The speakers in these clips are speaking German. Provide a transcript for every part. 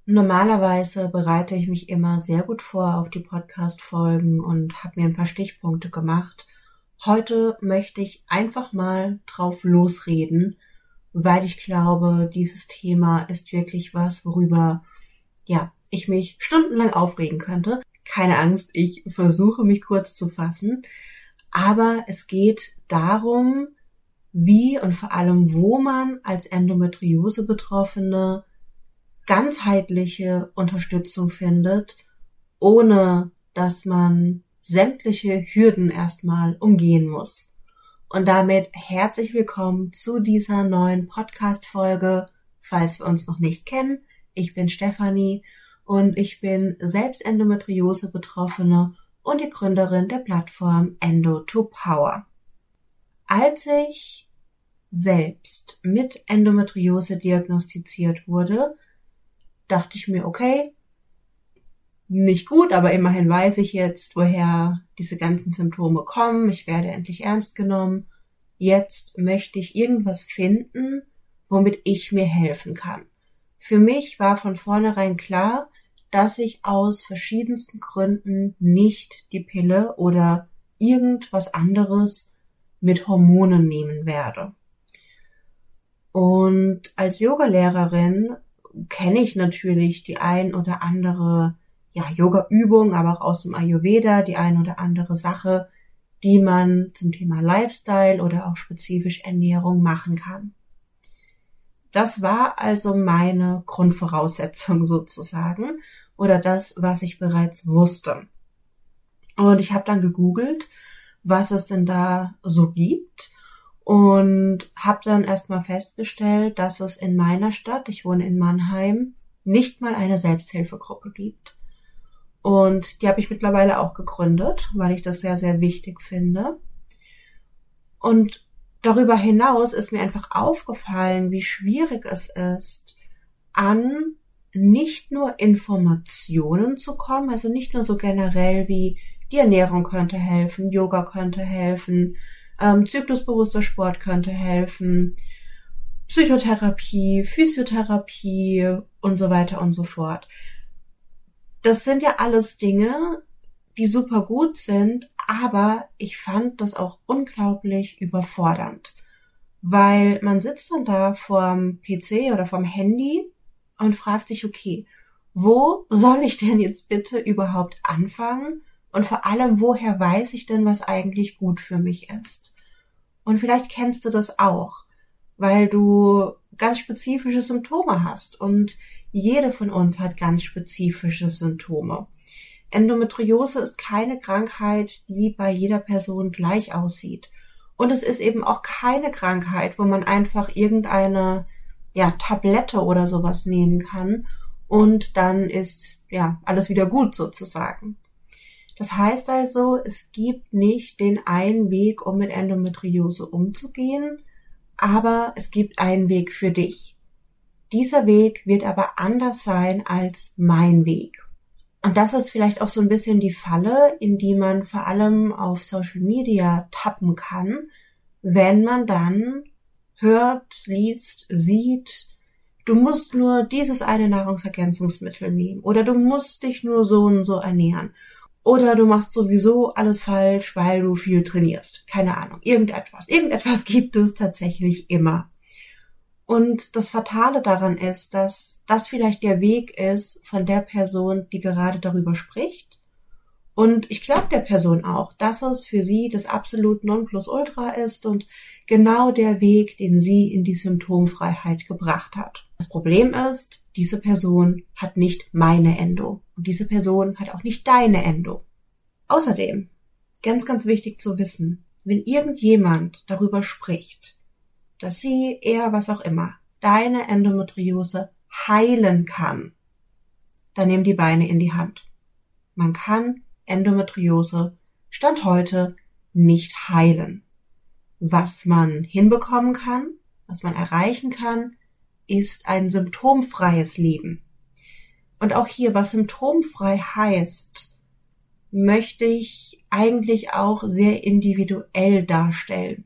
Normalerweise bereite ich mich immer sehr gut vor auf die Podcast-Folgen und habe mir ein paar Stichpunkte gemacht. Heute möchte ich einfach mal drauf losreden, weil ich glaube, dieses Thema ist wirklich was, worüber ich mich stundenlang aufregen könnte. Keine Angst, ich versuche mich kurz zu fassen. Aber es geht darum, wie und vor allem wo man als Endometriose-Betroffene ganzheitliche Unterstützung findet, ohne dass man sämtliche Hürden erstmal umgehen muss. Und damit herzlich willkommen zu dieser neuen Podcast-Folge, falls wir uns noch nicht kennen. Ich bin Stefanie und ich bin selbst Endometriose-Betroffene und die Gründerin der Plattform Endo2Power. Als ich selbst mit Endometriose diagnostiziert wurde, dachte ich mir, okay, nicht gut, aber immerhin weiß ich jetzt, woher diese ganzen Symptome kommen. Ich werde endlich ernst genommen. Jetzt möchte ich irgendwas finden, womit ich mir helfen kann. Für mich war von vornherein klar, dass ich aus verschiedensten Gründen nicht die Pille oder irgendwas anderes mit Hormonen nehmen werde. Und als Yogalehrerin kenne ich natürlich die ein oder andere Yoga-Übung, aber auch aus dem Ayurveda, die ein oder andere Sache, die man zum Thema Lifestyle oder auch spezifisch Ernährung machen kann. Das war also meine Grundvoraussetzung sozusagen oder das, was ich bereits wusste. Und ich habe dann gegoogelt, was es denn da so gibt und habe dann erstmal festgestellt, dass es in meiner Stadt, ich wohne in Mannheim, nicht mal eine Selbsthilfegruppe gibt. Und die habe ich mittlerweile auch gegründet, weil ich das sehr, sehr wichtig finde. Und darüber hinaus ist mir einfach aufgefallen, wie schwierig es ist, an nicht nur Informationen zu kommen, also nicht nur so generell wie die Ernährung könnte helfen, Yoga könnte helfen, zyklusbewusster Sport könnte helfen, Psychotherapie, Physiotherapie und so weiter und so fort. Das sind ja alles Dinge, die super gut sind, aber ich fand das auch unglaublich überfordernd, weil man sitzt dann da vorm PC oder vorm Handy und fragt sich, okay, wo soll ich denn jetzt bitte überhaupt anfangen? Und vor allem, woher weiß ich denn, was eigentlich gut für mich ist? Und vielleicht kennst du das auch, weil du ganz spezifische Symptome hast und jede von uns hat ganz spezifische Symptome. Endometriose ist keine Krankheit, die bei jeder Person gleich aussieht. Und es ist eben auch keine Krankheit, wo man einfach irgendeine Tablette oder sowas nehmen kann und dann ist alles wieder gut sozusagen. Das heißt also, es gibt nicht den einen Weg, um mit Endometriose umzugehen, aber es gibt einen Weg für dich. Dieser Weg wird aber anders sein als mein Weg. Und das ist vielleicht auch so ein bisschen die Falle, in die man vor allem auf Social Media tappen kann, wenn man dann hört, liest, sieht, du musst nur dieses eine Nahrungsergänzungsmittel nehmen oder du musst dich nur so und so ernähren. Oder du machst sowieso alles falsch, weil du viel trainierst. Keine Ahnung, irgendetwas. Irgendetwas gibt es tatsächlich immer. Und das Fatale daran ist, dass das vielleicht der Weg ist von der Person, die gerade darüber spricht. Und ich glaube der Person auch, dass es für sie das absolut Nonplusultra ist und genau der Weg, den sie in die Symptomfreiheit gebracht hat. Das Problem ist, diese Person hat nicht meine Endo und diese Person hat auch nicht deine Endo. Außerdem, ganz, ganz wichtig zu wissen, wenn irgendjemand darüber spricht, dass sie, er, was auch immer, deine Endometriose heilen kann, dann nimm die Beine in die Hand. Man kann Endometriose Stand heute nicht heilen. Was man hinbekommen kann, was man erreichen kann, ist ein symptomfreies Leben. Und auch hier, was symptomfrei heißt, möchte ich eigentlich auch sehr individuell darstellen.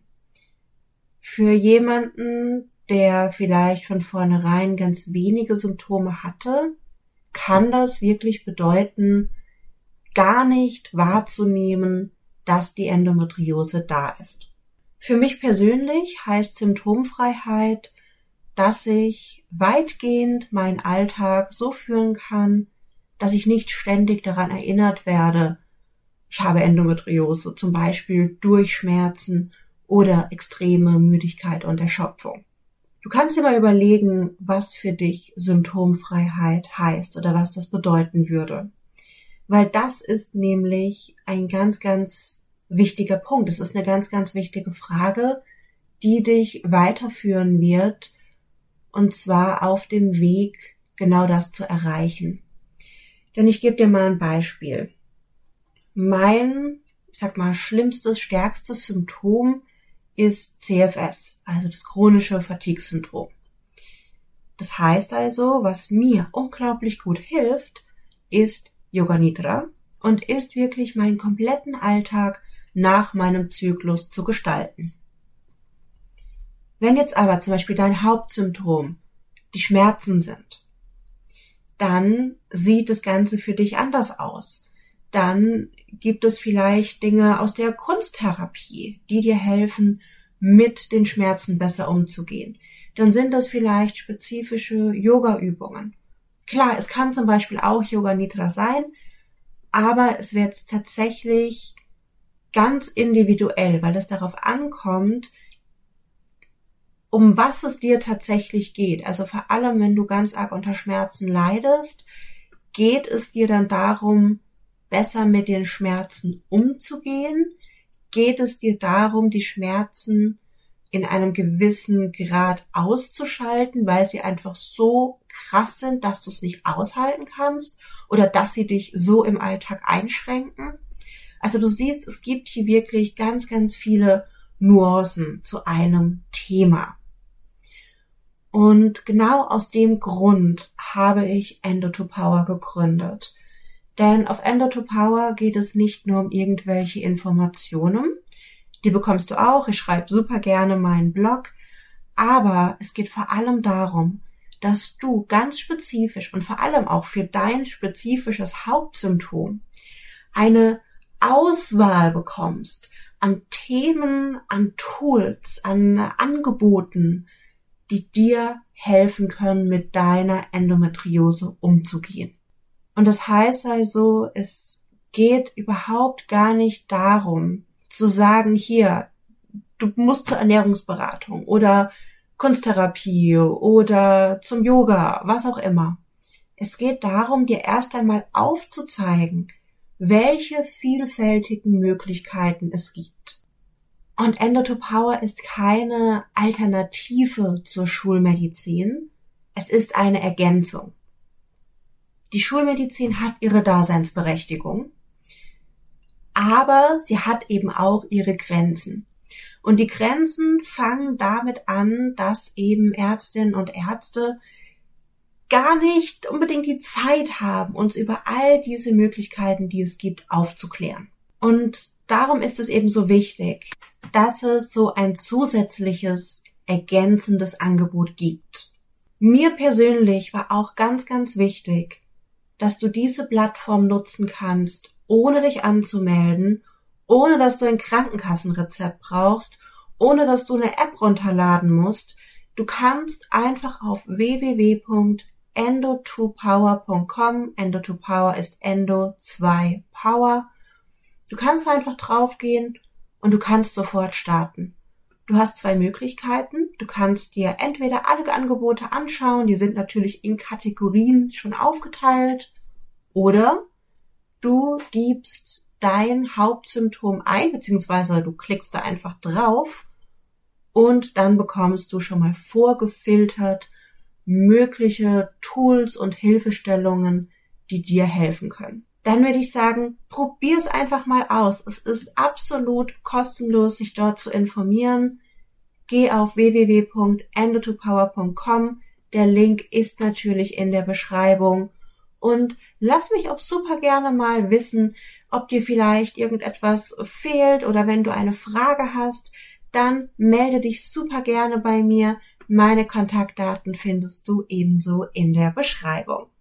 Für jemanden, der vielleicht von vornherein ganz wenige Symptome hatte, kann das wirklich bedeuten, gar nicht wahrzunehmen, dass die Endometriose da ist. Für mich persönlich heißt Symptomfreiheit, dass ich weitgehend meinen Alltag so führen kann, dass ich nicht ständig daran erinnert werde, ich habe Endometriose, zum Beispiel durch Schmerzen oder extreme Müdigkeit und Erschöpfung. Du kannst dir mal überlegen, was für dich Symptomfreiheit heißt oder was das bedeuten würde. Weil das ist nämlich ein ganz, ganz wichtiger Punkt. Es ist eine ganz, ganz wichtige Frage, die dich weiterführen wird, und zwar auf dem Weg, genau das zu erreichen. Denn ich gebe dir mal ein Beispiel. Mein, schlimmstes, stärkstes Symptom ist CFS, also das chronische Fatigue-Syndrom. Das heißt also, was mir unglaublich gut hilft, ist Yoga Nidra und ist wirklich meinen kompletten Alltag nach meinem Zyklus zu gestalten. Wenn jetzt aber zum Beispiel dein Hauptsymptom die Schmerzen sind, dann sieht das Ganze für dich anders aus. Dann gibt es vielleicht Dinge aus der Kunsttherapie, die dir helfen, mit den Schmerzen besser umzugehen. Dann sind das vielleicht spezifische Yoga-Übungen. Klar, es kann zum Beispiel auch Yoga Nidra sein, aber es wird tatsächlich ganz individuell, weil es darauf ankommt, um was es dir tatsächlich geht. Also vor allem, wenn du ganz arg unter Schmerzen leidest, geht es dir dann darum, besser mit den Schmerzen umzugehen? Geht es dir darum, die Schmerzen in einem gewissen Grad auszuschalten, weil sie einfach so krass sind, dass du es nicht aushalten kannst oder dass sie dich so im Alltag einschränken? Also du siehst, es gibt hier wirklich ganz, ganz viele Nuancen zu einem Thema. Und genau aus dem Grund habe ich Endo2Power gegründet. Denn auf Endo2Power geht es nicht nur um irgendwelche Informationen, die bekommst du auch, ich schreibe super gerne meinen Blog, aber es geht vor allem darum, dass du ganz spezifisch und vor allem auch für dein spezifisches Hauptsymptom eine Auswahl bekommst an Themen, an Tools, an Angeboten, die dir helfen können, mit deiner Endometriose umzugehen. Und das heißt also, es geht überhaupt gar nicht darum, zu sagen, hier, du musst zur Ernährungsberatung oder Kunsttherapie oder zum Yoga, was auch immer. Es geht darum, dir erst einmal aufzuzeigen, welche vielfältigen Möglichkeiten es gibt. Und Endo2Power ist keine Alternative zur Schulmedizin, es ist eine Ergänzung. Die Schulmedizin hat ihre Daseinsberechtigung, aber sie hat eben auch ihre Grenzen. Und die Grenzen fangen damit an, dass eben Ärztinnen und Ärzte gar nicht unbedingt die Zeit haben, uns über all diese Möglichkeiten, die es gibt, aufzuklären. Und darum ist es eben so wichtig, dass es so ein zusätzliches, ergänzendes Angebot gibt. Mir persönlich war auch ganz, ganz wichtig, dass du diese Plattform nutzen kannst, ohne dich anzumelden, ohne dass du ein Krankenkassenrezept brauchst, ohne dass du eine App runterladen musst. Du kannst einfach auf www.endo2power.com, Endo2Power ist Endo2Power. Du kannst einfach draufgehen und du kannst sofort starten. Du hast zwei Möglichkeiten. Du kannst dir entweder alle Angebote anschauen, die sind natürlich in Kategorien schon aufgeteilt, oder du gibst dein Hauptsymptom ein, beziehungsweise du klickst da einfach drauf und dann bekommst du schon mal vorgefiltert mögliche Tools und Hilfestellungen, die dir helfen können. Dann würde ich sagen, probier es einfach mal aus. Es ist absolut kostenlos, sich dort zu informieren. Geh auf www.endo2power.com. Der Link ist natürlich in der Beschreibung. Und lass mich auch super gerne mal wissen, ob dir vielleicht irgendetwas fehlt oder wenn du eine Frage hast, dann melde dich super gerne bei mir. Meine Kontaktdaten findest du ebenso in der Beschreibung.